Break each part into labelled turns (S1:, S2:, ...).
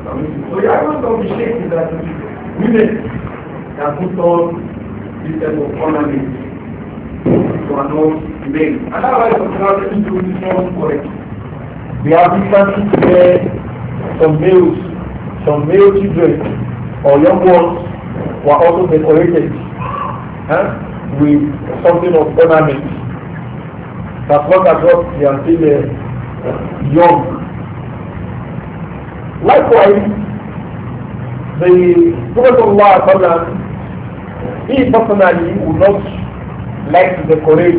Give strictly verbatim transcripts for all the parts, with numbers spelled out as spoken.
S1: So the argument of the Sheikh is that women can put on this type of ornament to announce men. And that's why some people do this not correct. We have instances where some males, some male children or young ones were also decorated huh, with something of ornament. That's not as what they are still uh, young. Likewise, the Prophet of Allah, he personally would not like to decorate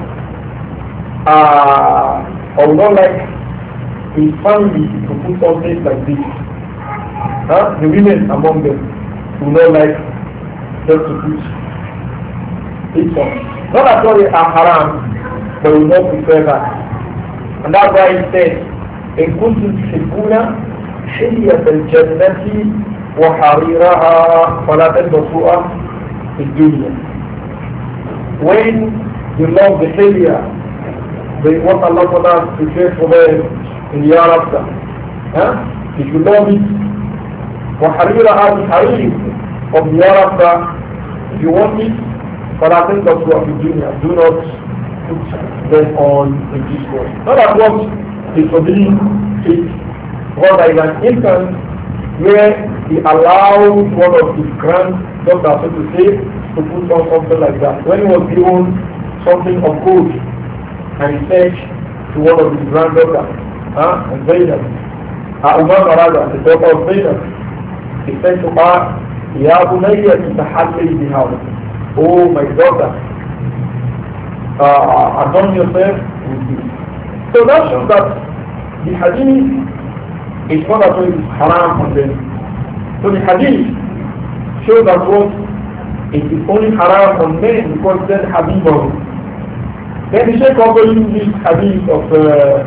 S1: uh, or would not like his family to put something like this. Huh? The women among them would not like them to put it on. Not that all they are haram, but would not prefer that. And that's why he said, إن كنتم تحبون حلية الجنة وحريرها فلا تلبسوها في الدنيا. When you love the failure, the what Allah has prepared for them in the hereafter, huh? If you love it, وحريرها بحرير of the hereafter, if you want it, فلا تلبسوها في الدنيا. Do not put them on in this world. Not at what is forbidden it. Because there is an instance where he allowed one of his granddaughters, so to say, to put on something like that. When he was given something of gold, and he said to one of his granddaughters, huh, Zainab, uh, Umar Marada, the daughter of Zainab, he said to her, Ya Bunayya titahalli biha. Oh my daughter, uh, adorn yourself with this. So that shows that the hadith it's not that it is haram on them. So the hadith shows that what it is only haram on men because then hadith of then the Shaykh also used this hadith of uh,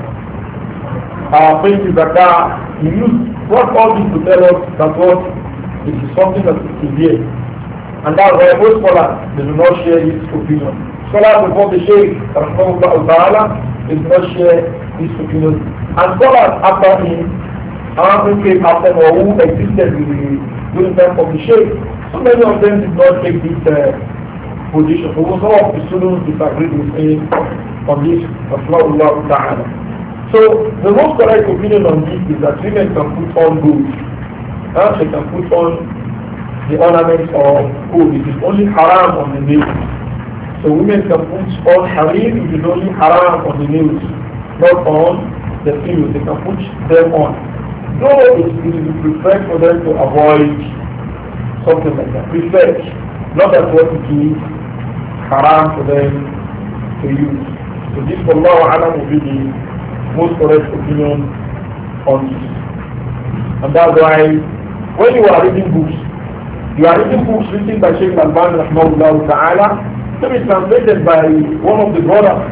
S1: uh, Prince Zakah. He used what all this to tell us that what it is something that is severe. And that's why most scholars they do not share this opinion. Scholars before the Shaykh Rahmahullah Ta'ala they do not share this opinion. And scholars after him Arabs came after or who existed during the time of the Shaykh. So many of them did not take this uh, position. So some of the students disagreed with him on this. Ta'ala. So the most correct opinion on this is that women can put on gold. Uh, they can put on the ornaments of gold. It is only haram on the nails. So women can put on harim. It is only haram on the nails, not on the females. They can put them on. Though it is preferred for them to avoid something like that. Preferred. Not that what it is haram for them to use. So this for Allah Alam will be the most correct opinion on this. And that's why when you are reading books, you are reading books written by Shaykh Al-Albani Rahmahullah Ta'ala, to be translated by one of the brothers.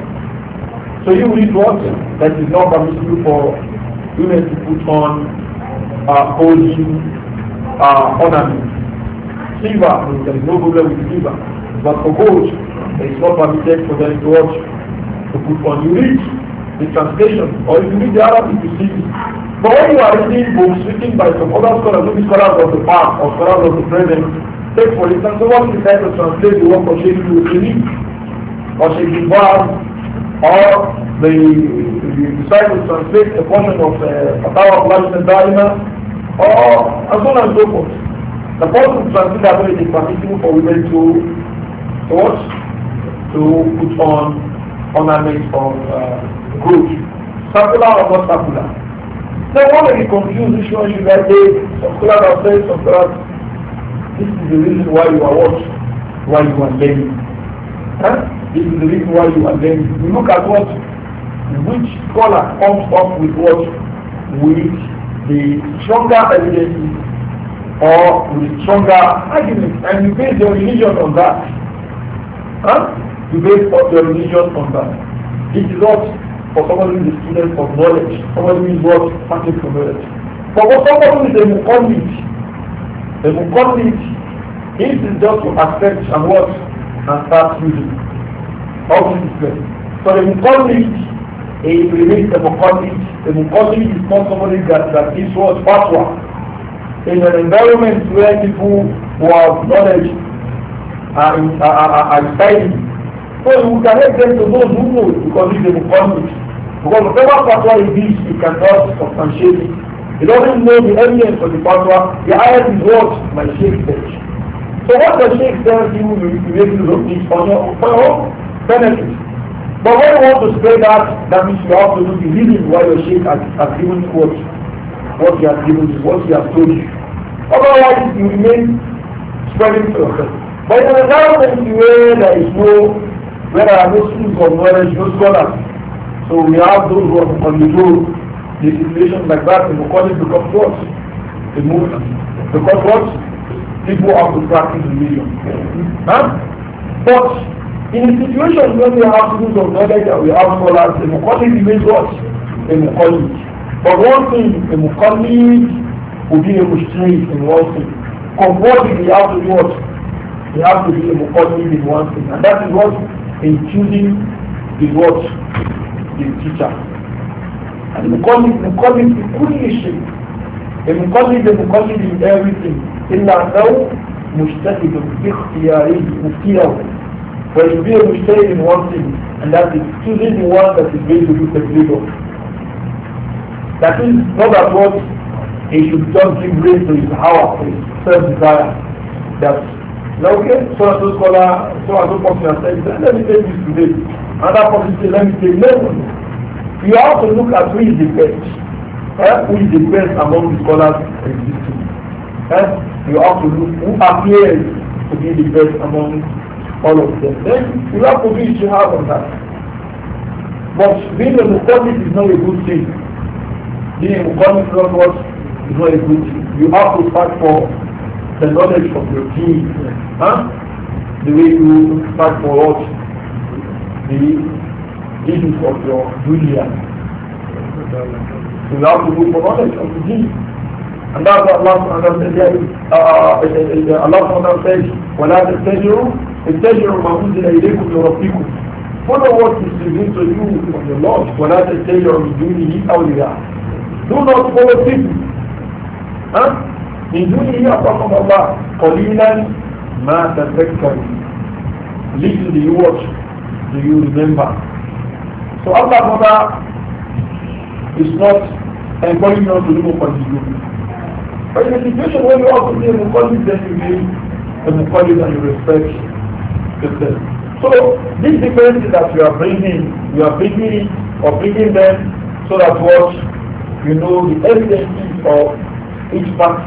S1: So you read what that is not permissible for women to put on uh, holding uh, ornaments. Silver, there is no problem with silver. But for gold, it is not permitted for them to watch, to put on. You read the translation, or if you read the Arabic, you see it. But when you are reading books written by some other scholars, maybe scholars of the past or scholars of the present, take for instance, someone decides to translate the work of Sheikh Al-Uthaymin or Sheikh Al-Baz, or they decide to translate a portion of Fatawa of Lajna Daima, or and so on and so forth. The person translate that way is permissible for women to, to what? To put on ornaments of uh, gold. Circular or not circular. Then one may be confused which one should I take. Some scholars are saying, some scholars, this is the reason why you are what? Why you are learning. Huh? This is the reason why you are learning. You look at what? Which scholar comes up with what? With the stronger evidence or with stronger arguments, and you base your religion on that. Huh? You base your religion on that. This is what for somebody who is a student of knowledge, somebody who is what passing for knowledge. For somebody who is a muqallid, a muqallid, it is just to accept and what and start using. How this is clear. So the muqallid, it remains the muqallid. The muqallid is not somebody that, that is what fatwa. in an environment where people who have knowledge are, in, are, are, are studying. So you can help them to those who know because it's a conflict. Because whatever fatwa it is, it cannot substantiate it. He doesn't know the evidence of the fatwa. The ayat is what my sheikh says. So what the sheikh tells you will make use of this for your, for your benefit. But when you want to spread that, that means you have to do the reason why your sheikh has, has given you what, what he has given you, what he has told you. Otherwise, you remain spreading to yourself. But in an environment where there is no, where there are no schools of knowledge, no scholars, so we have those who are on the road, the situation like that, and we call it because what? The movement. Because what? People have to practice religion. Huh? But in a situation where we have schools of knowledge and we have scholars, the Muqallid remains what? A Muqallid. But one thing, a Muqallid will be a Mushtahid in one thing. Compulsively, you have to do what? You have to be a Muqallid in one thing. And that is what? In choosing is what? The teacher. And the Muqallid, Muqallid is fully shaped. A Muqallid is a Muqallid in everything. إلا أنه مجتهد باختياره مفتيه. But you be a mujtahid in one thing, and that is choosing the one that is going to do the labor. That is not that what he should just give way to his hour, to his self-desire. That, okay, so and so scholar, so and so person has said, let me take this today. Another person says, let me take this. You have to look at who is the best. Eh? Who is the best among the scholars existing. Eh? You have to look who appears to be the best among all of them. Then you have to be jihad on that. But being a Muqallid is not a good thing. Being a Muqallid is not what is not a good thing. You have to fight for the knowledge of your team. Huh? The way you fight for what? The issues of your dunya. You have to look for knowledge of the team. And that's what Allah subhanahu wa ta'ala Allah subhanahu wa ta'ala says, وَلَا تَتَّجِعُوا اتَّجِعُوا مَا أُنزِلَ إِلَيْكُمْ مِنْ رَبِّكُمْ. Follow what is revealed to you from your Lord. وَلَا تَتَّجِعُوا مِنْ دُونِهِ أَوْلِيَاءَ. Do not follow people. Huh? مِنْ دُونِهِ apart from Allah. قَلِيلًا مَا تَذَكَّرُونَ. Little do you watch, do you remember. So Allah is not encouraging us to do what is good. But in a situation where you have to be a Muqallid, then you be a Muqallid and you respect yourself. So these differences that you are bringing, you are bringing or bringing them so that what you know the evidences of each part.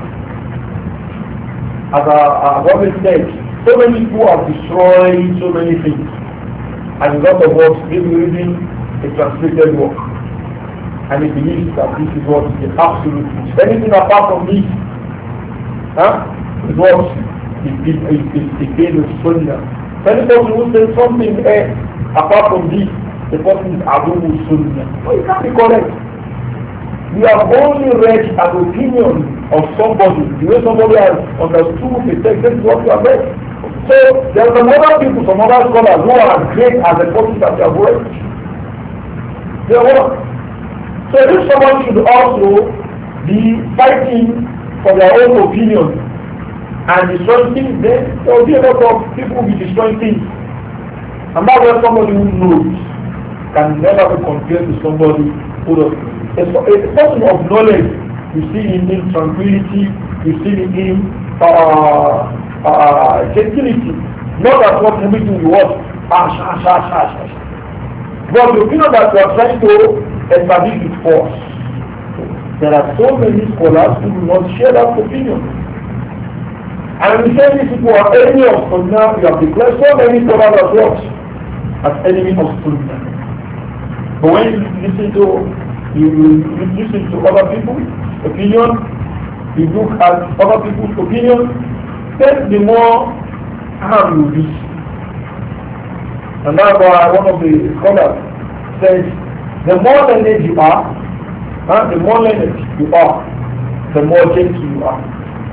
S1: As I always said, so many people have destroyed so many things. And a lot of us people reading a translated work. And he believes that this is what is the absolute truth. Anything apart from this, huh, is what is the case of Sunnah. Any person who says something eh, apart from this, the person is Abu Sunnah. No, it can't be correct. We have only read an opinion of somebody, the way somebody has understood the text, this is what we have read. So there are some other people, some other scholars who are great as the person that they have read. They are So if someone should also be fighting for their own opinion and destroying things, then there will be a lot of people who will be destroying things. And that's why somebody who knows can never be compared to somebody who does. A, a person of knowledge, you see in him tranquility, you see in him uh, uh, gentility. Not that what everything you want, ash, ash, ash, ash, ash. But the opinion that you are trying to establish with force. There are so many scholars who do not share that opinion. And we say these people are enemy of Sunnah, we have declared so many scholars as what? As enemy of Sunnah. But when you listen to you, you listen to other people's opinion, you look at other people's opinion, then the more harm you do. And that's why one of the scholars says, the more learned you are, huh, the more learned you are, the more gentle you are.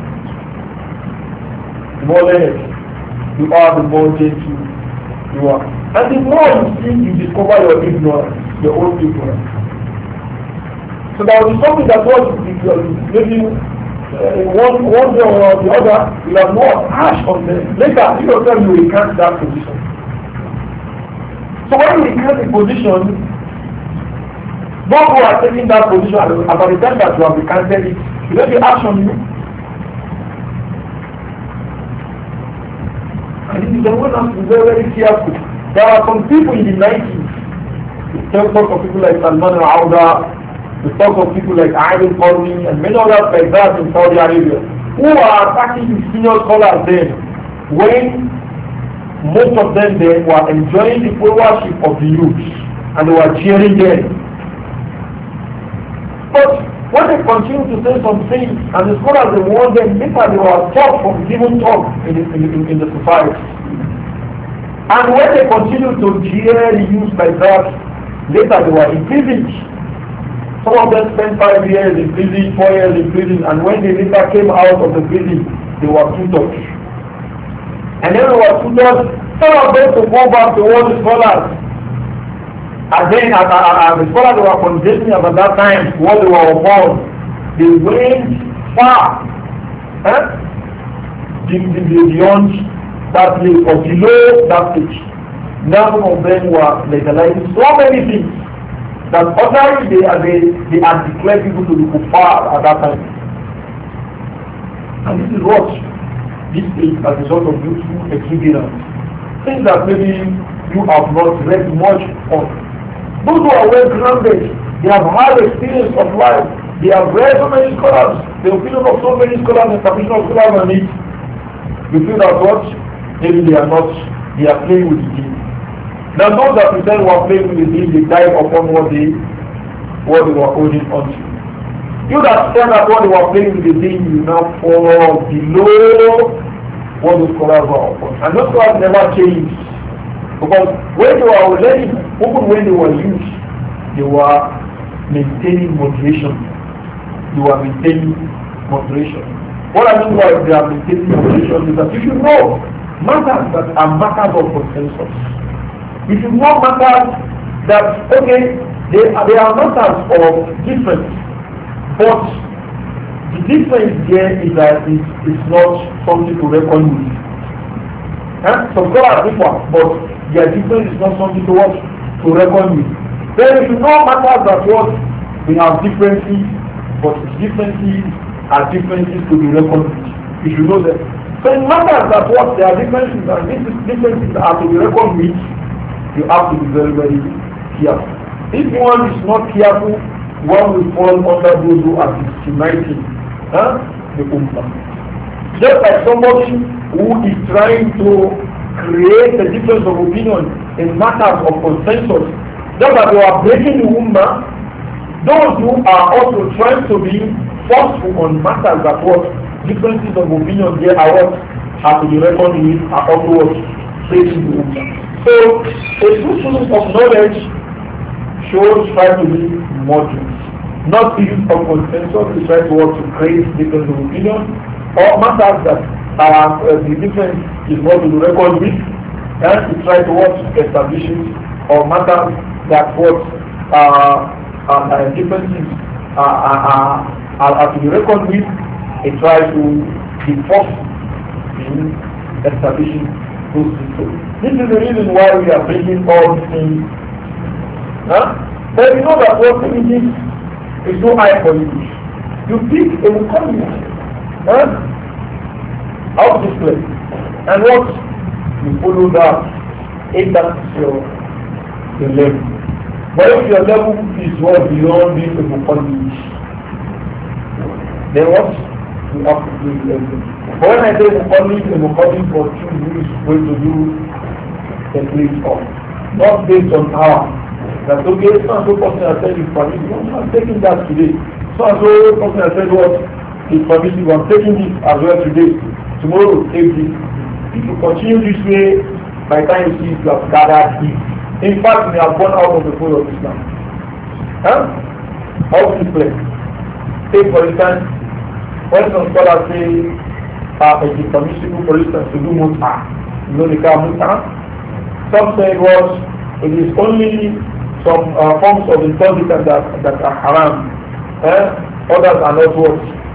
S1: The more learned you are, the more gentle you are. And the more you see, you discover your ignorance, your own ignorance. So there will be something that was maybe uh, one, one way or the other, you have more harsh on them. Later, you yourself you recant that position. So when you recant the position, those who are taking that position at the time that you have recanted it, will they be harsh on you? And it is the one has to be very, very careful. There are some people in the nineties, the talk of people like Salman al-Auda, the talk of people like Aydin Qarni, and many others like that in Saudi Arabia, who are attacking the senior scholars then, when most of them then were enjoying the followership of the youth, and they were cheering them. But when they continue to say some things, and the scholars they warn them, later they were stopped from giving talk in the, in, the, in the society. And when they continue to jeer the youth like that, later they were imprisoned. Some of them spent five years in prison, four years in prison, and when they later came out of the prison, they were tutored. And then they were tutored, some of them to go back to all the scholars. And then as, as, as the scholars were condemning at that time what they were upon, they went far, eh? beyond that place or below that stage. Now some of them were legalizing so many things that ordinarily they, they, they had declared people to be kuffar at that time. And this is what this is as a result of youthful exuberance. Things that maybe you have not read much on. Those who are well grounded, they have had experience of life, they have read so many scholars, the opinion of so many scholars, the submission of scholars on it. You feel that what? Maybe they are not, they are playing with the deen. Now those that pretend were playing with the deen, they died upon what they, what they were holding on to. You that stand at what they were playing with the deen, you now fall below what the scholars were upon. And those scholars never changed. Because when they were already, even when they were youth, they were maintaining moderation. They were maintaining moderation. What I mean by they are maintaining moderation is that you should know matters that are matters of consensus. You should know matters that, okay, they are, they are matters of difference, but the difference here is that it is not something to reckon with. Huh? Some scholars differ, but their difference is not something to what to reckon with. Then if you know matters that what we have differences, but differences are differences to be reckoned with. You should know that. So in matters that what there are differences and these differences are to be reckoned with, you have to be very, very careful. If one is not careful, one will fall under those who are discriminating huh? the ummah. Just like somebody who is trying to create a difference of opinion in matters of consensus, just that they are breaking the ummah, those who are also trying to be forceful on matters that what differences of opinion there are what are to be reckoned with are also what breaking the ummah. So a true student of knowledge should try to be moderate, not use of consensus to try to work to create difference of opinion or matters that are uh, the difference is not to be reckoned with, and to try to work to establish it, or matters that what uh, uh, uh, differences are, are, are, are to be reckoned with, and try to be forced in establishing those things. This is the reason why we are bringing all these things. Huh? But you know that what we this is so high for you. You pick a economy. Huh? Out this place. And what? You follow that. If that's your, your level. But if your level is what beyond this economy, then what? You have to do everything. But when I say economy, economy for two weeks, going to do a place off. Not based on power. That okay, so and so person has said it's permissible. I'm taking that today. So and so person has said what is permissible. I'm taking this as well today. Tomorrow, take this. If you continue this way, by the time you see it, you have gathered it. In fact, we have gone out of the fold of Islam. Huh? How to play? Take for instance, when some scholars say uh, it is permissible, for instance, to do mut'ah. You know the car mut'ah? Some say it was, it is only some uh, forms of intoxicant that, that are haram. Eh? Others are not what?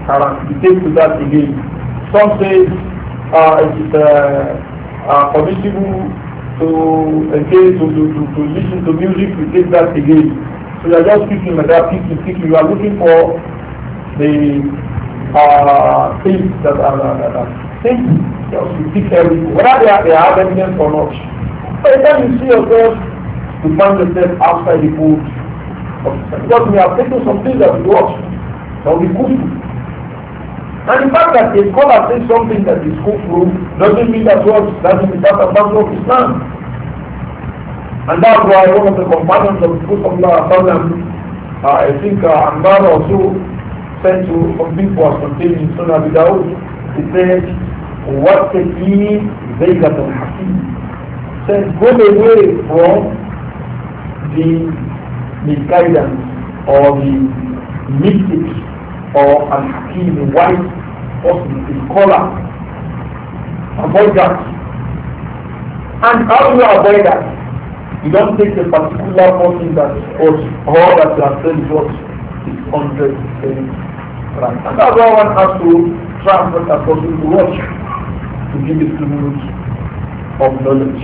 S1: haram. You take to that again. Some say uh, it is uh, uh, permissible to engage, to, to, to, to listen to music, you take that again. So you are just picking like that, picking, picking. You are looking for the uh, things that are, that are things that you pick everything, whether they, are, they have evidence or not. By the time you see yourself, you find yourself outside the food of Islam. Because we have taken some things that we watch, that will be good. And the fact that a scholar says something that is kufru doesn't mean that what doesn't mean that part of Islam. And that's why one of the companions of the Prophet uh, I think uh, Ammar also said to some people as contained in Sunnah Abi Dawud, he said, what the key Zaygat al-Hakim? Said, go away from the misguidance or the mystics or al-Hakim, the wise person, the scholar. Avoid that. And how do you avoid that? You don't take a particular person that was all that you have said is what is one hundred percent right. And that's why one has to transfer that person to watch, to give a student of knowledge.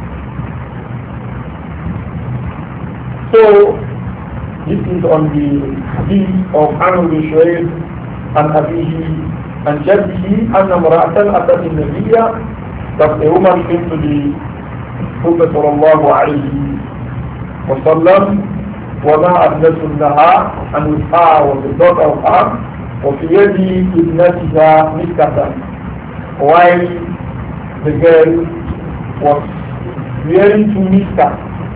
S1: So, this is on the hadith of Amr bin Shu'ayb and Abihi and Jabbihi and Amra'atan Atat al-Nabiyya, that a woman came to the Prophet sallallahu alayhi wa sallam, وَمَا أَبْنَةٌ لَهَا, and with her was the daughter of her, وَفِي يَدِي إِبْنَتِهَا مِسْكَةً, while the girl was wearing two miskah,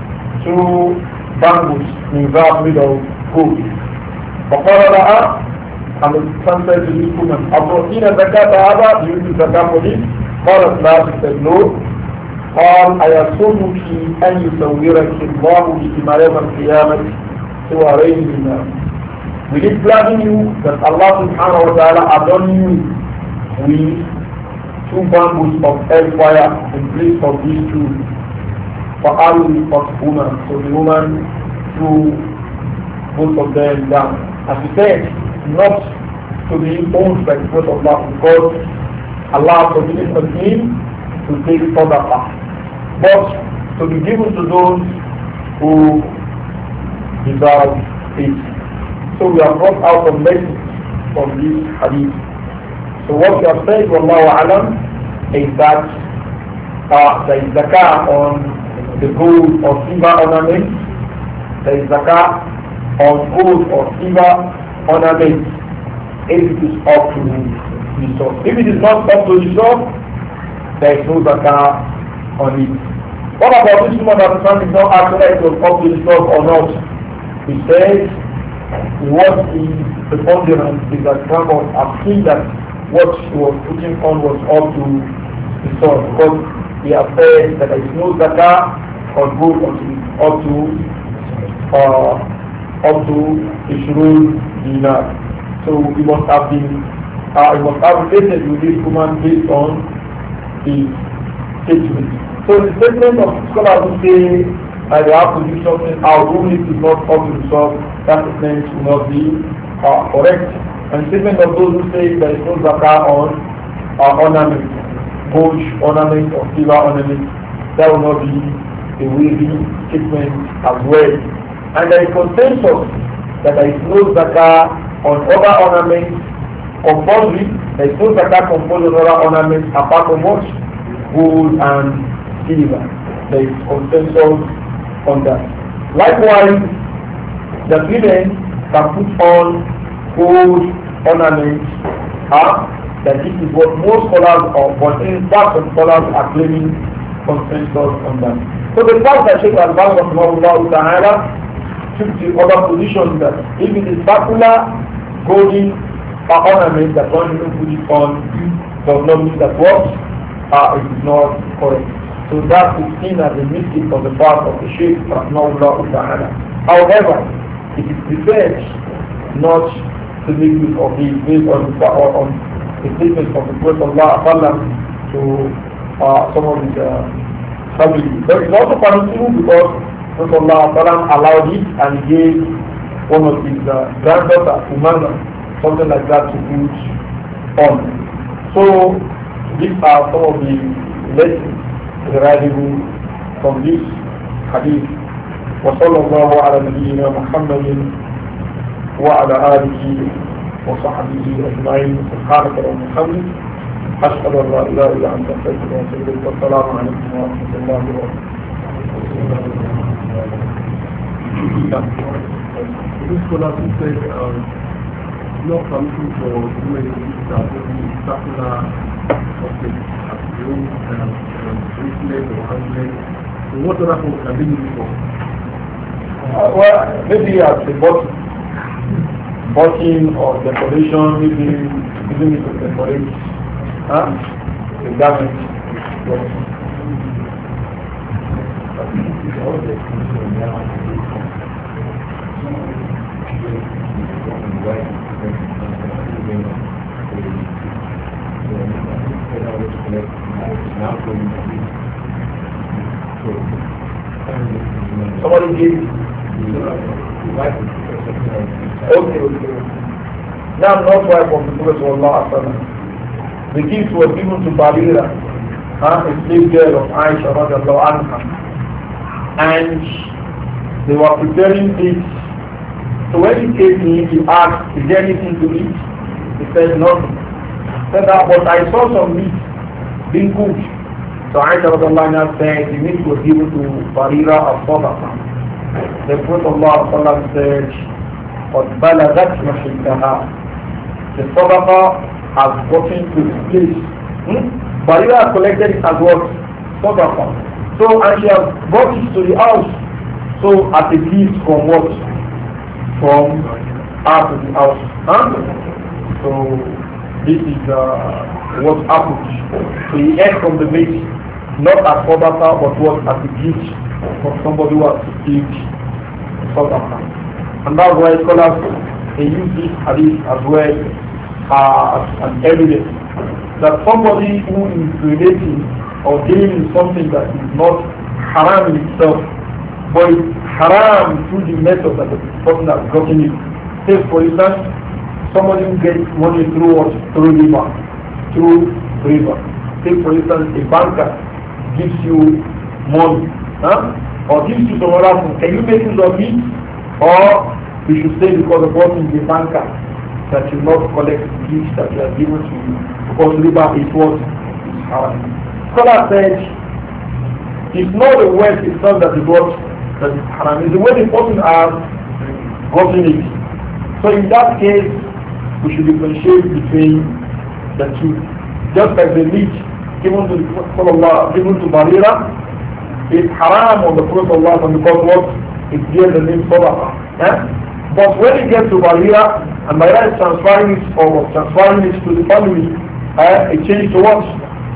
S1: two bangles in that middle gold. فَقَالَ لَهَا, and the son said to this woman, أَبْرَئِينَ زَكَاةَ هَذَا, do you do zakah for this? قالت لا, she said no. قال أيصومك أن يصورك الله بما يوم القيامة سوارين من النار. Will it gladden you that Allah subhanahu wa ta'ala adorn you with two bamboo of hellfire in place of these two? For all of woman, so the woman threw both of them down. As he said, not to be owned by the Prophet of Allah, because Allah forbidden on him to take sadaqah, but to be given to those who deserve it. So we have brought out some lessons from this hadith. So what we have said, Wallahu Alam, is that uh, there is zakah on the gold or silver ornaments, there is zakah on gold or silver ornaments if it is up to the source. If it is not up to the source, there is no zakah on it. What about this woman that the son is not asking whether it was up to the source or not? He says, what is preponderant is that Rambam has seen that what she was putting on was up to the source, because he has said that there is no zakah on gold up to uh, up to Ishrul dinar. So he must have been uh, he must have related with this woman based on his statement. So the statement of scholars who say uh, they have to do something out, even if it's not up to the source, that statement will not be uh, correct. And the statement of those who say there is no zakah on uh, ornament, gold ornament or silver ornament, that will not be a worthy statement as well. And there is consensus that there is no zakah on other ornaments compulsory. There is no zakah compulsory on other ornaments apart from what? Gold and silver. There is consensus on that. Likewise, the women can put on gold ornaments, huh? That this is what most scholars are, but in fact some scholars are claiming consensus on that. So the fact that Shaykh Al-Bani Ta'ala took the other position that if it is circular golden ornament that one even put it on does not mean that what uh, it is not correct. So that is seen as a mistake on the part of the Shaykh Ta'ala. However, it is preferred not to make use of this based on the, on the statement of the Prophet Allah to uh, some of his uh, family. But it's also permissible because Prophet Allah allowed it and gave one of his uh, granddaughters, Umana, something like that to put on. So these are some of the lessons derivable from this hadith. وصلى الله على نبينا محمد وعلى آله وصحبه أجمعين سبحانك اللهم وبحمدك أشهد أن لا إله إلا أنت أستغفرك وأتوب إليك والسلام عليكم ورحمة الله وبركاته.
S2: This scholar who said um, not permission for women to use that circular object as their own um, um, bracelet or anklet. So what other things can they use it for?
S1: Uh, well, maybe as a button, button or decoration, maybe using it to decorate huh? the garment. Yes. Somebody gave okay, okay. Now not wife of the Prophet Sallallahu Alaihi Wasallam. The gift was given to Barira, huh, a slave girl of Aisha radiallahu anha, and they were preparing it. So when he came in, he asked, is there anything to eat? He said nothing. He said that, but I saw some meat being cooked. So Aisha radiallahu anha said, the meat was given to Barira of Sadaqah. The Prophet ﷺ said, قَدْ بَلَغَتْ مَحِلَّهَا. The Sadaqah has gotten to its place. Hmm? Barira collected it as what? Sadaqah. So, and she has brought it to the house. So, as a gift from what? From her to the house. Huh? So, this is uh, what happened. So, he ate from the meat, not as Sadaqah, but what? As a gift for somebody who has received Sadaqah. And that's why scholars they use this hadith as well uh, as an evidence that somebody who is relating or dealing with something that is not haram in itself, but it's haram through the method that the person has gotten it. Say for instance, somebody who gets money through what? Through riba. Through riba. Say for instance, a banker gives you money. Huh? Or gives you some other thing. Can you make use of it? Or we should say because the person is a banker that you not collect gifts that you are given to you. Because riba is what is haram. Scholar said it's not the wealth itself that is what that is haram. It's the way the person has gotten it. So in that case we should differentiate between the two. Just like the meat given to Allah, given to Barira, it's haram on the Prophet Allah because what? It bears the name Sadaqah. Eh? But when it gets to Barira, and Barira is transferring it or transferring it to the family, eh, it changes to what?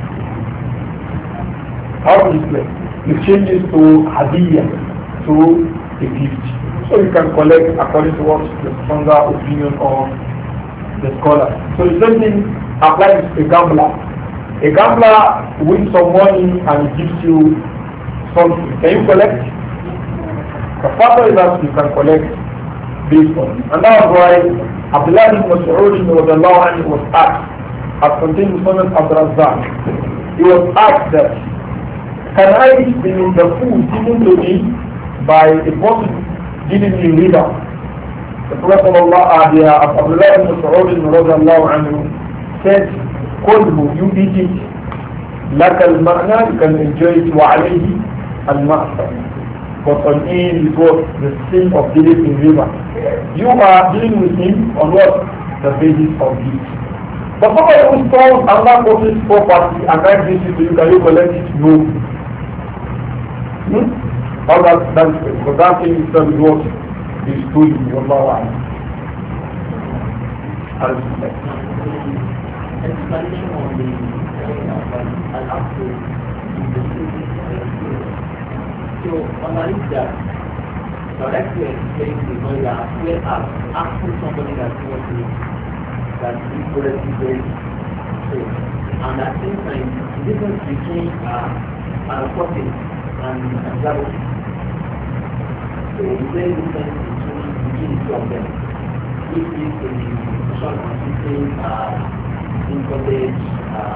S1: How do you play? It changes to Hadiyah, to a gift. So you can collect according to what the stronger opinion of the scholar. So the same thing applies to a gambler. A gambler wins some money and it gives you something. Can you collect? The father is that you can collect based on it. And that's why Abdullah ibn Mas'ud was asked, as contained in Sunan Abd al-Razzaq, he was asked that, can I eat the food given to me by a person dealing in riba? The Prophet Allah, uh, Abdullah ibn Mas'ud said, Qulhu, you eat it. لك المعنى, you can enjoy it, وعليه المعصر. But on him it was the sin of dealing in riba. You are dealing with him on what? The basis of it. But somebody who stole Allah person's property and then gives it to you, can you collect it? No. Hmm? All that, that is it. But that thing itself is what is doing. Wallahu a'lam.
S3: Explanation on the al-Aql. So, on the list that, so I'd like to explain to you that we are asking somebody that wants to that is correctly very so, and at the same time, the difference between uh, a cotton and a zabot. So, it's very different between, between the two of them. If it's in the mention on eating uh, imported uh,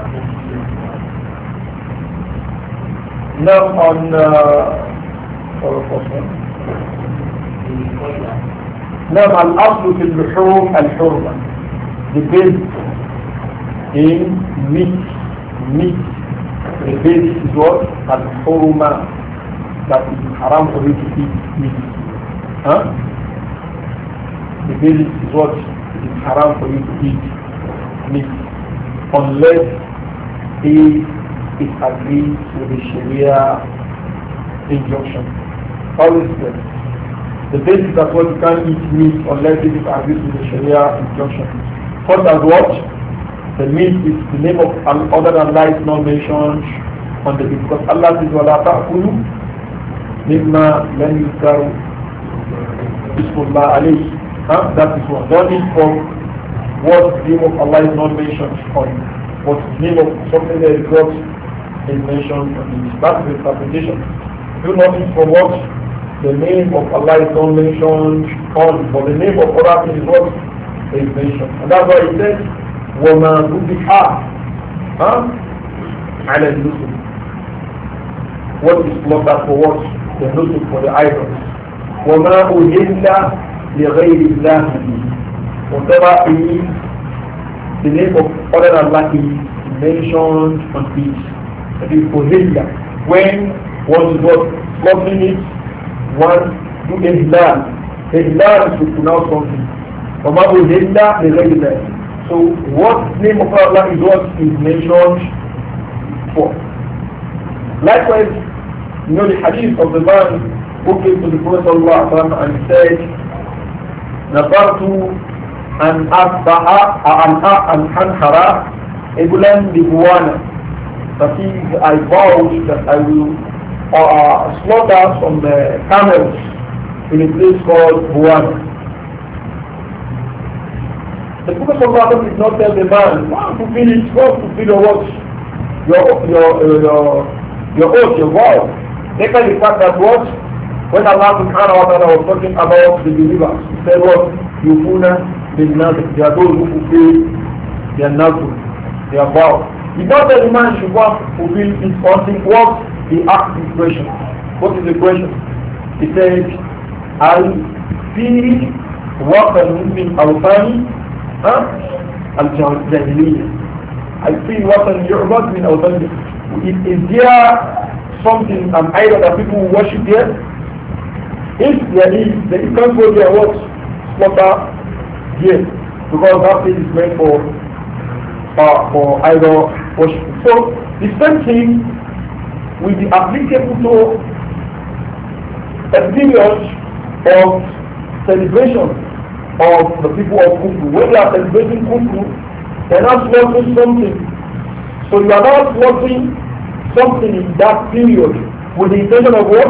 S1: Now on uh, for first one.
S3: the boiler.
S1: نعم الأصل في اللحوم الحرمة. The base in meat, meat. The base is what? الحرمة. That it is haram for you to eat meat. Huh? The base is what? It is haram for you to eat meat. Unless it is agreed with the Sharia injunction. Always good. The basis that what you can't eat meat unless it is agreed with the Sharia injunction. First as what? The meat is the name of other than Allah is not mentioned on the meat. Because Allah says, وَلَا تَأْكُلُوا مِمَّا لَمْ يُذْكَرْ بِسْمُ اللَّهِ عَلَيْهِ. That is what. Don't eat from what the name of Allah is not mentioned on. What the name of something that is not is mentioned on the That's the interpretation. Do not eat from what the name of Allah is not mentioned on, but the name of Allah is what is mentioned. And that's why it says, وَمَا ذُبِحَ عَلَى النُّسُكِ. What is slaughtered for what? The nusuk for the idols. وَمَا أُهِلَّ لِغَيْرِ اللَّهِ. Whatever is the name of other than Allah is mentioned on it. That is أُهِلَّ. When one is what? Slaughtering it, one do ihlal. Ihlal is to pronounce something. وَمَا أُهِلَّ لِغَيْرِ اللَّهِ. So what name of Allah is what is mentioned for. Likewise, you know the hadith of the man who came to the Prophet ﷺ and said, نَظَرْتُ أَنْ أَصْبَحَ أَنْ أَنْحَرَ إِبْلًا بِهُوَانَ. That is, I vowed that I will uh, slaughter some uh, camels in a place called Huana. The Prophet ﷺ did not tell the man, go and fulfill it, go and fulfill your what? Your, your, uh, your, your oath, your vow. Take the fact that what? When Allah subhanahu wa ta'ala was talking about the believers, he said what? Yufuna bin nazr. They are those who fulfill their nazr, their vow. He not tell the man should go and fulfill his something. What? He asked the question. What is the question? He said, I see what min awtani al-jahiliyyah. I see what yu'bad min awtani. Is there something, an idol that people worship there? If there is, then you can't go there what? Slaughter here. Because that thing is meant for uh, for idol worship. So the same thing will be applicable to a period of celebration of the people of Kufu. When they are celebrating Kufu, they are not slaughtering something. So you are not slaughtering something in that period with the intention of what?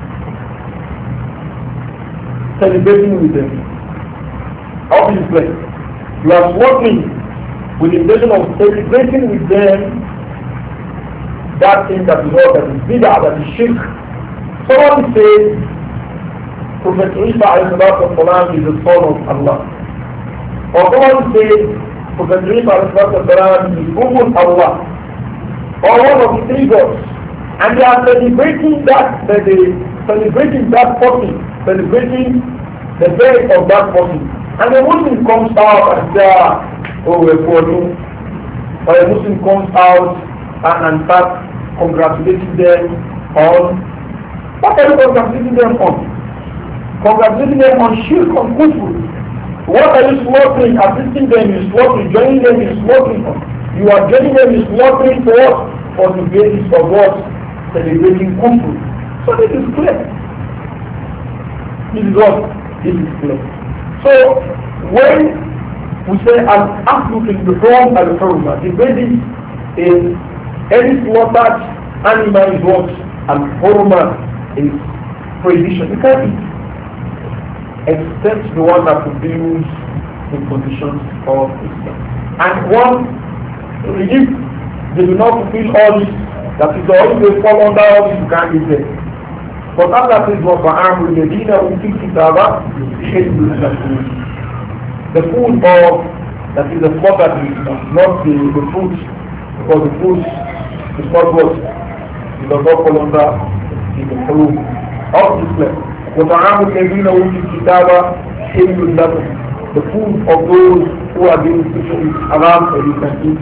S1: Celebrating with them. Obviously, you are slaughtering with the intention of celebrating with them that thing that is what that is bid'ah, that is shirk. Someone says Prophet Isa is the son of Allah. Or someone says Prophet Isa is Ummul Allah. Or one of the three gods. And they are celebrating that, that they celebrating that person, celebrating the birth of that person. And the Muslim comes out and says, oh, we're for you. Or a Muslim comes out and, and starts congratulating them on, what are you congratulating them on? Congratulating them on shirk, on kufr. What are you slaughtering? Assisting them, you slaughtering, joining them, you slaughtering. You are joining them, you slaughtering for what? For the basis of what? Celebrating kufr. So this is clear. This is what? This is clear. So when we say al-aslu fil bihum al-hurma, the basis is any slaughtered animal is what? Al-hurma is prohibition. You can't eat except the one that will be used in conditions of Islam. And one, if they do not fulfill all this, that is all they fall under all this, you can't eat them. But Allah says, وَفَعَامُ الَّذِينَ أُوتِوا الْكِتَابَ حِلٌّ لَكُمْ. The food of That is the slaughter, not the, the fruit, because the fruit is not what? It does not fall under the fruit of this place. وَطَعَامُ الَّذِينَ أُوتُوا الْكِتَابَ حِلٌّ لَكُمْ. The food of those who are being teaching is around and you can eat.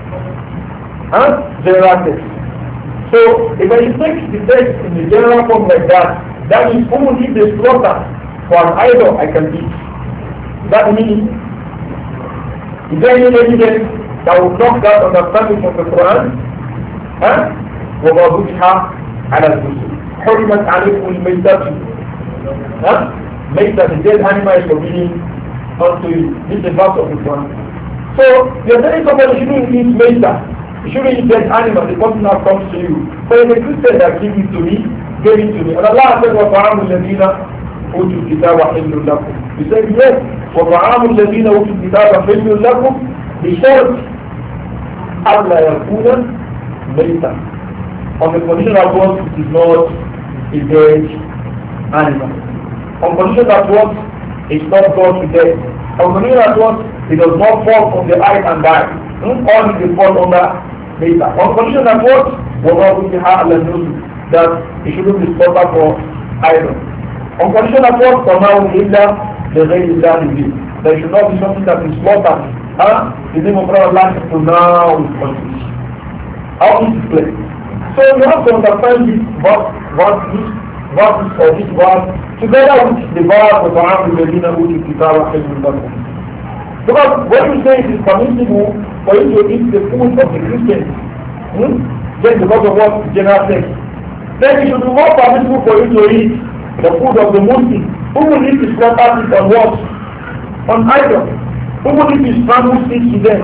S1: Huh? General text. So if I take the text in the general form like that, that means who if they slaughter for an idol I can eat. That means, is there any evidence that will knock that understanding of the Quran? Huh? وَمَا ذُبِحَ عَلَى النُّسُكِ حُرِّمَتْ عَلَيْكُمُ الْمَيْتَةُ. Huh? Maitah, the dead animal is forbidden unto you. This is the verse of the Quran. So, you're telling somebody shouldn't eat maitah. You shouldn't eat dead animal. The person now comes to you. So if a Christian that give it to me, give it to me. And Allah said, وَطَعَامُ الَّذِينَ أُوتُوا الْكِتَابَ حِلٌّ لَكُمْ. He said, yes, وَطَعَامُ الَّذِينَ أُوتُوا الْكِتَابَ حِلٌّ لَكُمْ بِشَرْطِ أَلَّا يَكُونَ مَيْتًا. On the condition that what it is not a dead animal. On condition that what is not brought to death. On condition that what it does not fall from the eye and die. Hmm? All it will fall under later. On condition that what وَمَا ذُبِحَ عَلَى النُّسُكِ, that it shouldn't be slaughtered for idol. On condition that what فَمَا إِلَّا لِغَيْرِ اللَّهِ بِهِ, there should not be something that is slaughtered. Huh? The name of Allah is pronounced on it. How is it played? So you have to understand this verse, verse, this verse or this verse together with the verse of وَطَعَامُ الَّذِينَ أُوتُوا الْكِتَابَ حِلٌّ لَكُمْ. Because what you say is permissible for you to eat the food of the Christians, hmm? just because of what general says. Then it should be more permissible for you to eat the food of the Muslim. Who will eat his property on what? On idol. Who will eat his family seeds to them?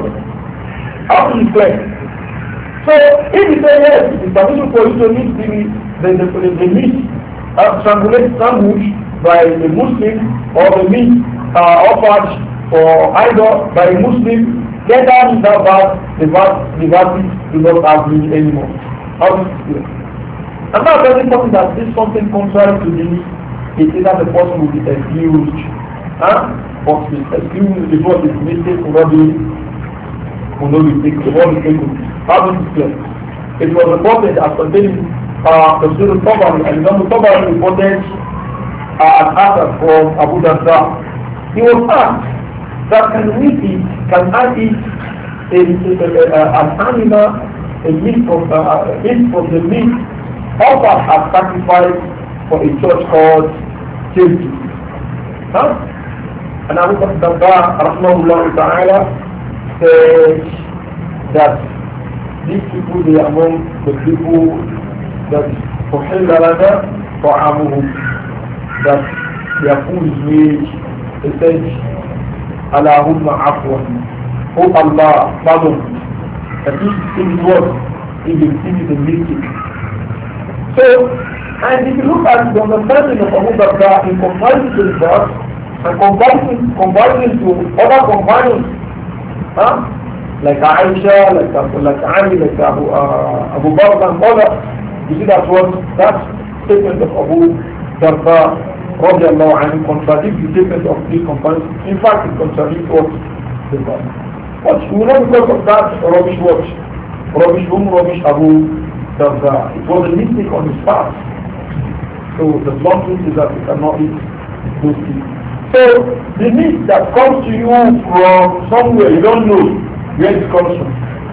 S1: How to reflect? So if you say yes, it is permissible for you to eat the the the, the, the meat, uh, strangulated sandwich by the Muslim or the meat uh, offered for idol by a Muslim, then that is that verse, the verse, the verses do not have meaning anymore. How is it clear? I'm not telling something that is something contrary to this, it is that the person will be excused. Huh? But the excuse is what is mistake will not be will not be taken, will not be taken. How is it clear? It was reported as containing uh, the student Tabari, and the Tabari reported uh, an answer from Abu Darda. He was asked, that can we eat, can I eat a, a, a, a, an animal, a meat from, uh, meat from the meat offered as sacrifice for a church called Chelsea? Huh? And Abu Darda, rahmahullah ta'ala, said that these people, they are among the people that فُحِلَّ لَنَا طَعَامُهُمْ, that their food is made, they said, Allahumma afwan, oh Allah, pardon. That this is what is the mystic. So, and if you look at the understanding of Abu Bakr in comparison to the verse and comparison, comparison to other companions, huh? like Aisha, like like Ali, like Abu uh, Abu Bakr and others, you see that what that statement of Abu Darda radiallahu anhu contradicts the statement of these companions. In fact, it contradicts what the verse. But we know because of that rubbish watch, rubbish room, rubbish Abu Darda. It was a mistake on his part. So the blunt truth is that we cannot eat those things. So the meat that comes to you from somewhere you don't know where it comes from.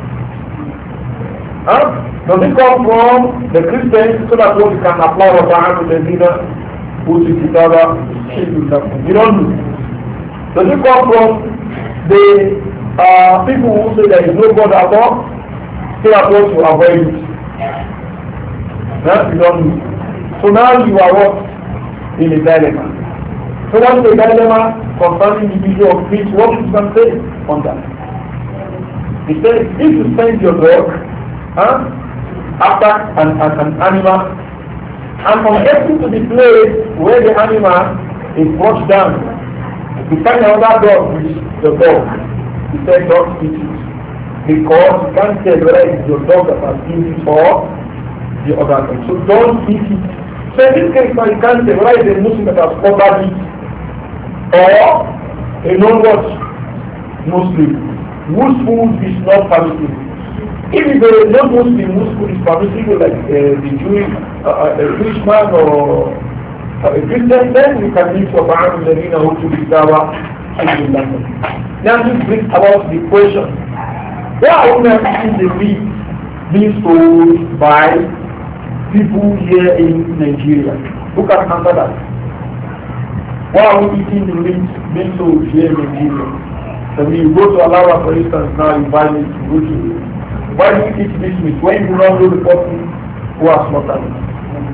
S1: Huh? Does it come from the Christians so that what you can apply what I have to the leader? You don't know. Does it come from the uh, people who say there is no God at all? Still at what you avoid it. No, you don't know. So now you are what? In a dilemma. So what is the dilemma concerning the issue of peace? What you can say on that? He says, if you send your dog huh, after an, an, an animal, and from getting to the place where the animal is brought down, you find another dog with the dog. He said, don't eat it. Because you can't tell whether it's your dog that has eaten it or the other dog. So don't eat it. So in this case, you can't tell whether it's a Muslim that has covered it or a non-watch, Muslim, whose food is not permissible. If it's a non-Muslim whose food is permissible, like uh, the Jewish, uh, a Jewish man or uh, a Christian, then you can eat for Ba'am Ladina who to be Dawa. Now this brings about the question, why are we not eating the meat being sold by people here in Nigeria? Who can answer that? Why are we eating the meat being sold here in Nigeria? So when you go to Alawa, for instance, now you buy it, you go to, why do you eat this meat when you don't know the person who has slaughtered it?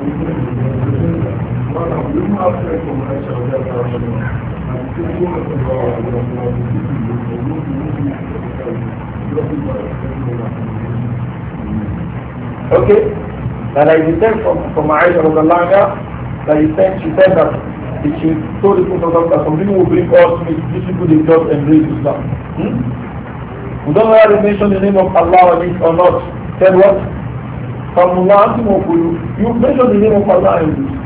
S1: Okay, that I said from from Aisha of the Langa, that he said she said that if she told the Prophet that some people will bring us meat, these people they just embrace Islam. Hmm? We don't know how to mention the name of Allah on it or not. Said what? From Allah, you mention the name of Allah in this.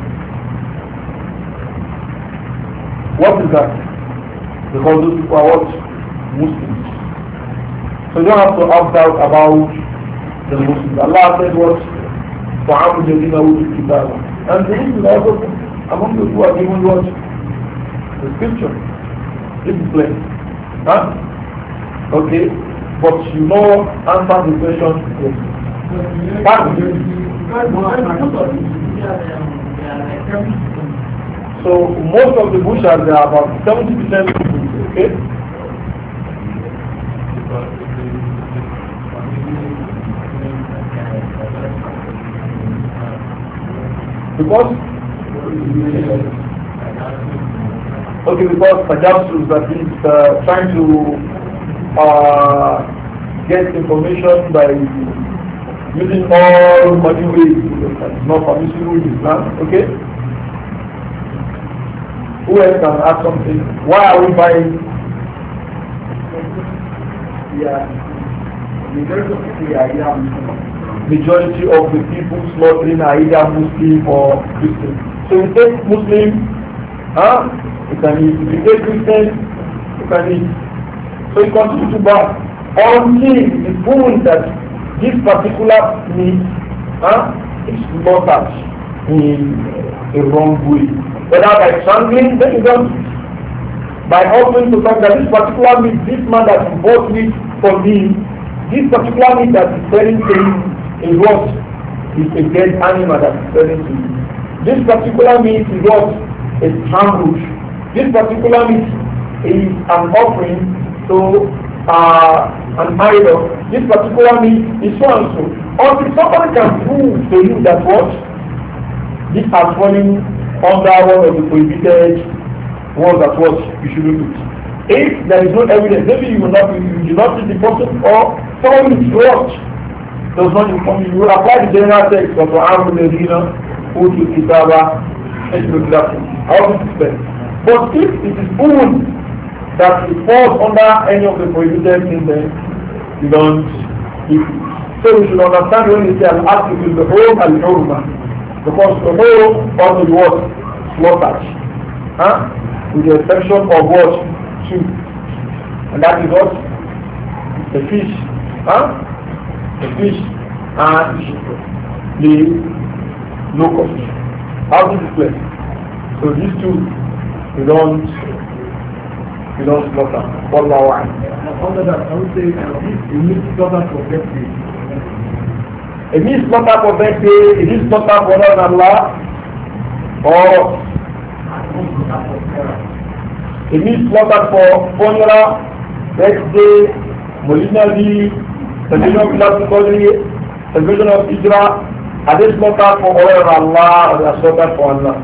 S1: What is that? Because those people are what? Muslims. So you don't have to have doubt about the Muslims. Allah said what? فَعَمُ الَّذِينَ أُوتُوا الْكِتَابَ. And the Muslims are also among those who are given what? The scripture. This is plain. Huh? Okay. But you know, answer the question. Yes. So most of the bushers, they are about seventy percent. Okay. Because okay, because Tajassus that is uh, trying to uh, get information by using all money ways, it's not permissible in Islam. Okay. Who else can ask something? Why are we buying? Yeah, majority of the idea. Majority of the people slaughtering are either Muslim or Christian. So you take Muslim, huh? You can eat. If you take Christian, you can eat. So you continue to buy until the point that this particular meat huh, is slaughtered in a wrong way. Whether by strangling, then you don't. By offering to fact that this particular meat, this man that bought meat for me, this particular meat that is selling to him is what? Is a dead animal that is selling to you. This particular meat is what? A strangled. This particular meat is an offering to uh, an idol. This particular meat is so and so. Until somebody can prove to you that what? This has fallen under one of the prohibited ones that what you shouldn't do. If there is no evidence, maybe you will not you do not see the person or someone is watch. Does not inform you. You will apply the general text of the Arab Medina, who to Kitaba, and to how to spell. But if it is proven that it falls under any of the prohibited things, then you don't eat it. So we should understand when we say al-asl is the whole al-hurma. Because the whole part of the word slaughtered. Huh? With the exception of what? Two. And that is what? The fish. Huh? The fish and the locust. How do you play? So these two, you don't, you don't slaughter. Wallahu a'lam.
S2: Under that, I would say uh, you need slaughter for birthday.
S1: It means slaughter for birthday, it is slaughter for Allah, or it means slaughter for funeral, birthday, Molina, celebration of Ilatul celebration of Hijrah. Are they slaughtered for Allah or they are slaughtered for Allah?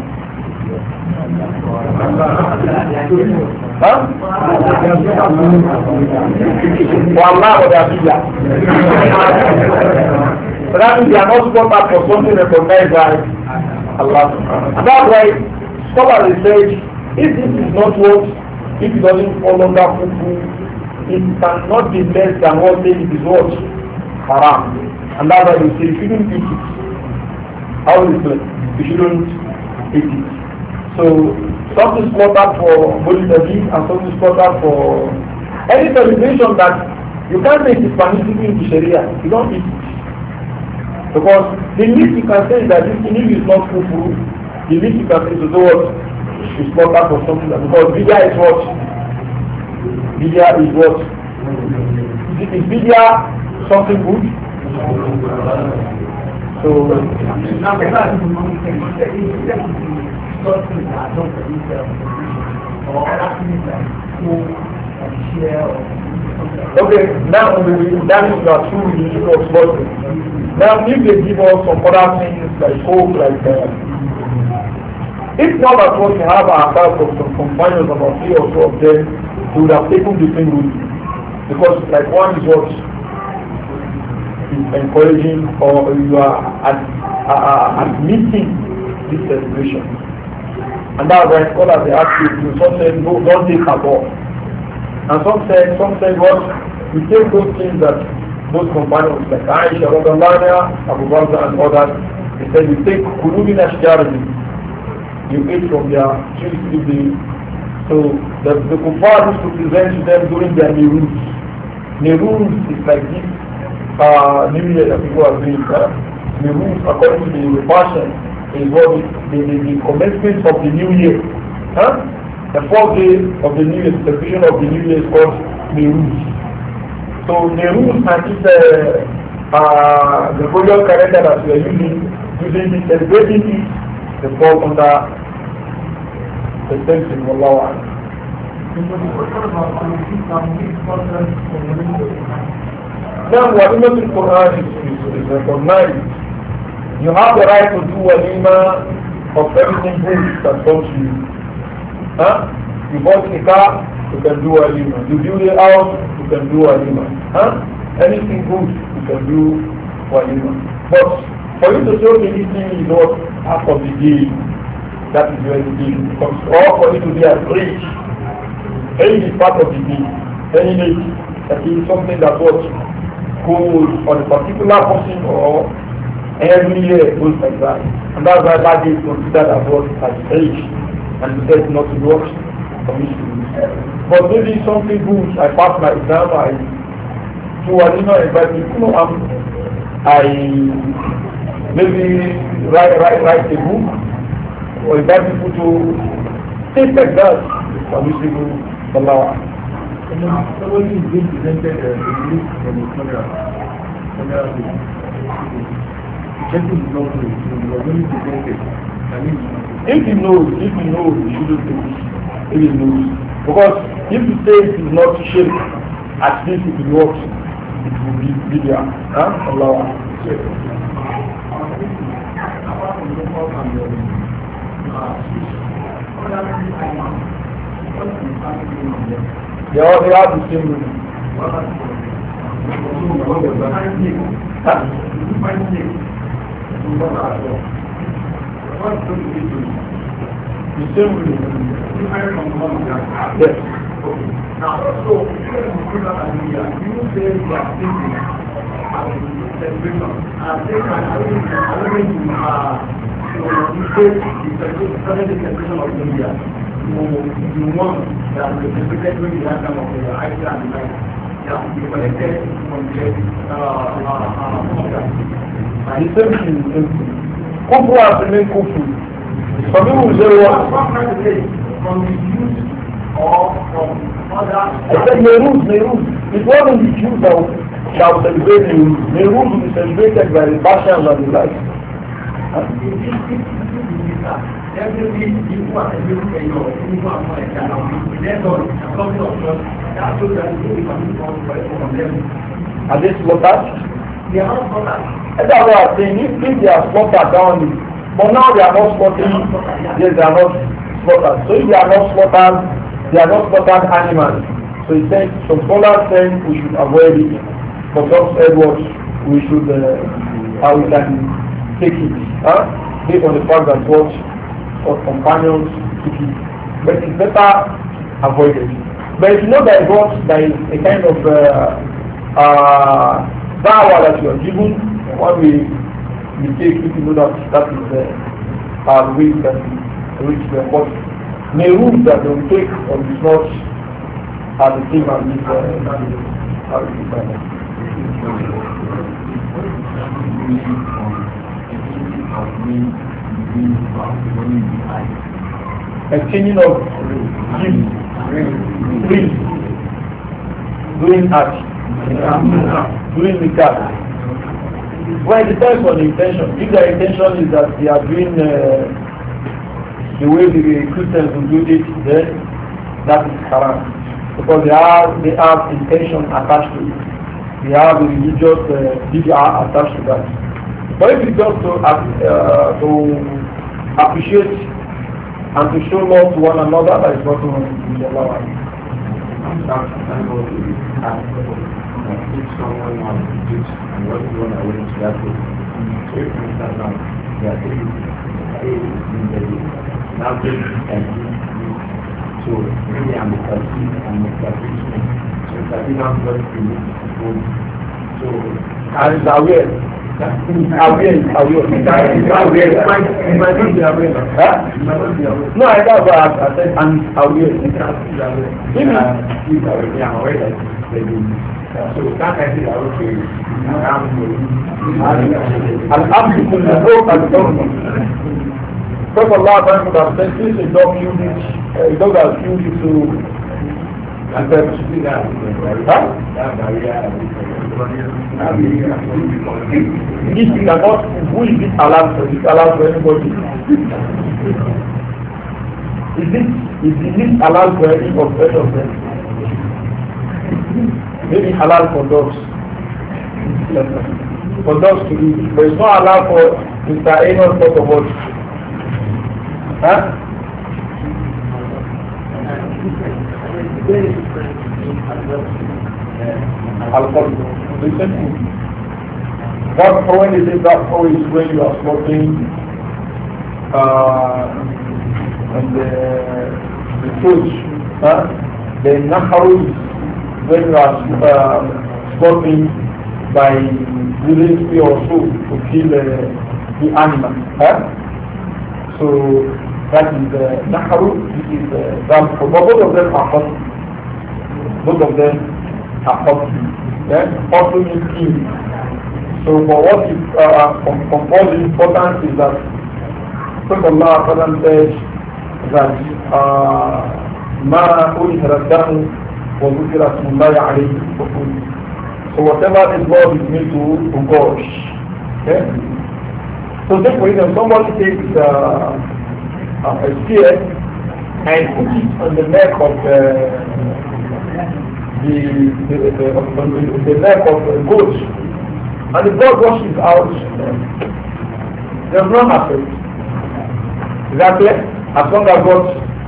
S1: Huh? For Allah or their Hijrah? So that means they are not slaughtered for something recognized by Allah. And that's why scholars say, if this is not what, if it doesn't fall under fufu, it cannot be less than what it is what? Haram. And that's why you say you shouldn't eat it. How is it? You shouldn't eat it. So something slaughtered for Holy Nabi and something slaughtered for any celebration that you can't say it is permissible in the Sharia, you don't eat it. Because the least you can say is that this thing is not fufu. The least you can say is to what is slaughter for something that, because bidya is what? Bidya is what? Is, is bidya something good? So now the fact is okay, now that is not true religion of slaughtering. Now if they give us some other things like hope, like uh, if not at all we have our class of some companions, about three or so of them, we would have taken the same route. Because like one is what is encouraging, or you are ad, uh, admitting this celebration. And that's why scholars they ask you, some say no, don't take at all. And some said, some said what? We take those things that those companions like Aisha, Radhalania, Abu Bakr and others, they said we take Kulubina Shjarani. You eat from their trees if they, so the, the kuffar used to present to them during their Nehruz. Nehruz is like this uh, New Year that people are doing. Uh, Nehruz, according to the fashion, is what the, the, the commencement of the New Year. Huh? The fourth day of the New Year, the celebration of the New Year is called Nehruz. So Nehruz and this uh, uh, the royal calendar that we are using, using the celebrating it, they fall under the same thing. Wallahu a'lam. Now, walima in Quran is, is, is recognized. You have the right to do walima of everything good that comes to you. Huh? You bought a car, you can do walima. You build a house, you can do walima. Huh? Anything good, you can do walima. But for you to say, okay, this thing is not half of the day, that is where the day comes. Or for you to be at rich, age is part of the day. Any age, that is something that was goes on a particular person or every year goes like that. And that's why that is considered as what as age. And he said not to watch commission. But maybe something good, I pass my exam, I do walima, invite people, um, I maybe write, write, write a book, or invite people to things like that. Permissible, Allah.
S2: Somebody is being presented a release from the camera. Getting is not good. You are going to present it.
S1: If he knows, if he knows, he shouldn't do it. If he knows. Because if you say it is not shirk, at least if it works, it will be video. Huh? Allah. They all they have the same rule. The same rule. Yes.
S2: Now, so, you say you are thinking about celebration. And then I will you say the celebration of India. You want that the celebration will be that kind of the idea and the night. Yeah, you collected from the
S1: The same thing. Kufu has remained kufu. Some people will say what?
S2: From the youth or from other.
S1: I said Nehruz, Nehruz. It wasn't the Jews that would that would celebrate Nehruz. Nehruz will be celebrated by the Persians and the like.
S2: Every people are looking at your people are like that. That's all. Something of us. That's what that is going from them.
S1: Are they slaughtered?
S2: They are not slaughtered.
S1: That's what I'm saying. If, if they are slaughtered down, but now they are not slaughtering. Yes, they are not slaughtered. So if they are not slaughtered, they are not slaughtered animals. So he said, some scholars said we should avoid it. But some said what we should, uh, how we can take it. Huh? Based on the fact that what our companions took it. But it's better avoided. But if you know that what there is a kind of uh, uh, dawah that you are given, when we, we take, if you know that that is uh, our way that we reach the but Nehruz that they will take or is not are the same as this uh, exchanging of gifts, free, doing act, doing the card. Well, it depends on the intention. If the intention is that they are doing uh, the way the Christians will do it, then that is haram. Because they have, they have intention attached to it. They have the religious uh, bid'ah attached to that. But if it's just to, uh, to appreciate and to show love to one another, that is what we want to allow.
S4: If someone wants to teach and what you want to went to that place, so if you start now, they are taking in the day. Now they can so maybe I'm a Catholic, I'm a Catholic. So Catholic now going to go. So
S1: and it's aware. Aware, aware. No, I got what I said, and it's aware.
S4: Maybe I'm aware that so that I think I would say
S1: and absolutely no and government. Because Allah would have said, this is a dog you need, a dog has killed you to and then huh? This is not who is it allowed for? Is it allowed for anybody? Is it is it allowed for any of any of them? Maybe halal for dogs. For dogs to eat. But it's not allowed for Mister Amos to watch. Huh? Alcohol. Listen. That when they say that is when you are smoking uh, and the, the fruit. Huh? The naharus. When you are uh, stopping by using spear or so to kill uh, the animal. Huh? So that is uh, Naharu, this is uh, Ram. But both of them are possible. Both of them are possible. Yeah? Also means kill. So for what is uh, compulsory important is that Prophet Allah says that Ma uliharadahu وذكر اسم الله عليه وقل. So whatever is God is made to, to God. Okay? So take for example, somebody takes uh, uh, a spear and puts it on the neck of uh, the, the, the, the, the neck of a goat, and the God rushes out, there's no happen. Exactly? As long as God,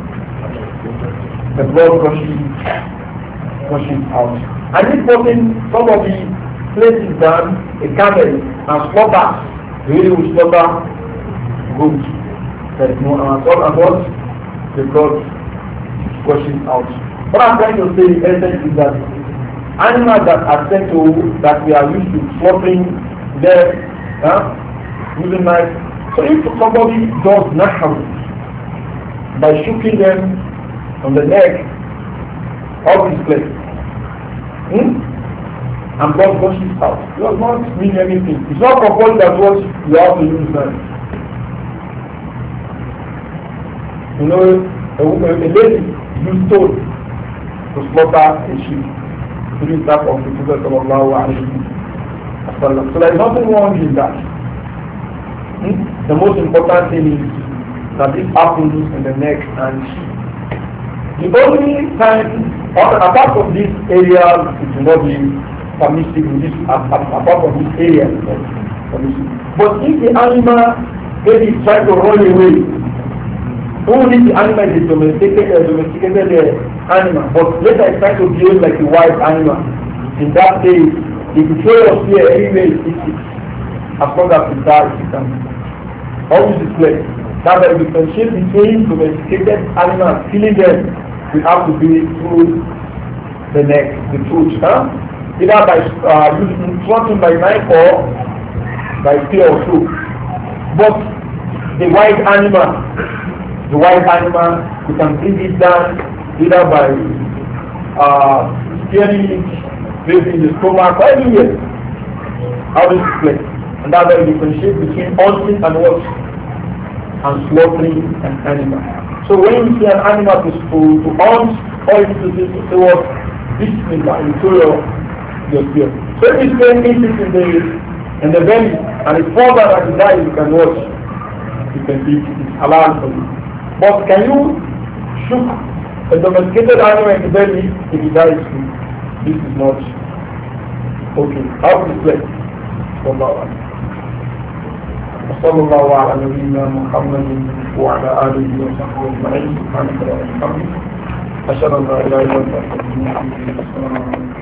S1: the blood rushes pushing out. And this person, somebody places down a camel and slaughters, really will slaughter goat. There is no answer at all because it's pushing out. What I'm trying to say in essence is that animals that are sent to, that we are used to slaughtering them, huh, using knife. So if somebody does nahar by shooting them on the neck of this place, Hmm? and God pushes out. It does not mean anything. It's not proposed that what you have to use that. You know, a, a lady used stone to slaughter a sheep. To this type of the Prophet sallallahu alayhi wa sallam. So there is nothing wrong in that. Hmm? The most important thing is that it happens in the neck and the only time apart from this area, it will not be permissible. This apart from this area, but if the animal maybe is trying to run away, only the animal is a domesticated, uh, domesticated uh, animal, but later it's trying to behave like a wild animal. In that case, if you throw your spear anyway, it is as long as it dies, it can always display. That's why we differentiate between domesticated animals, killing them. We have to be through the neck, the throat, huh? Either by uh, using something by knife or by spear or so. But the wild animal, the wild animal, you can bring it down either by uh, steering it, maybe in the stomach, or anywhere. How does it play? And that's why you differentiate between hunting and what? And slaughtering an animal. So when you see an animal to, to, to hunt, or you to say, to say what? Bismillah, you throw your, your spear. So if you say eat it in the, in the belly, and it falls out and it dies, you can watch. You can eat it. It's halal for you. But can you shoot a domesticated animal in the belly if it dies? This is not okay. How to play? والله أعلم. وصلى الله على نبينا محمد وعلى آله وصحبه أجمعين. سبحانك اللهم وبحمدك أشهد أن لا إله إلا أنت أستغفرك وأتوب إليك.